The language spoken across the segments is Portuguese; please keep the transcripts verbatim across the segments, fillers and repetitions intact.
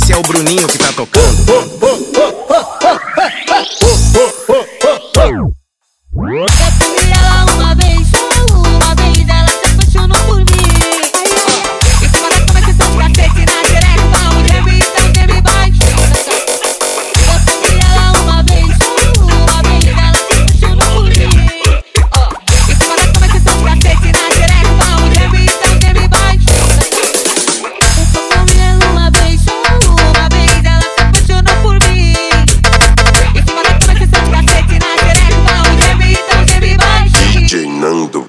Esse é o Bruninho que tá tocando. Eu comi ela uma vez, só uma vez, ela se apaixonou por mim. Em cima da cama, sessão de cacete na xereca, vamos geme, então geme baixo. Eu comi ela uma vez, só uma vez, ela se apaixonou por mim. Em cima da cama, sessão de cacete na xereca, vamos geme, então geme baixo. Eu comi ela uma vez, só uma vez, ela se apaixonou por mim. Em cima da cama, sessão de cacete na xereca, vamos geme, então geme baixo. D J Nando.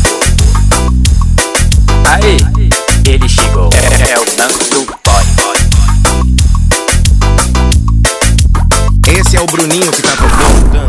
Aí, ele chegou, é, é o Nando Boy. Esse é o Bruninho que tá tocando.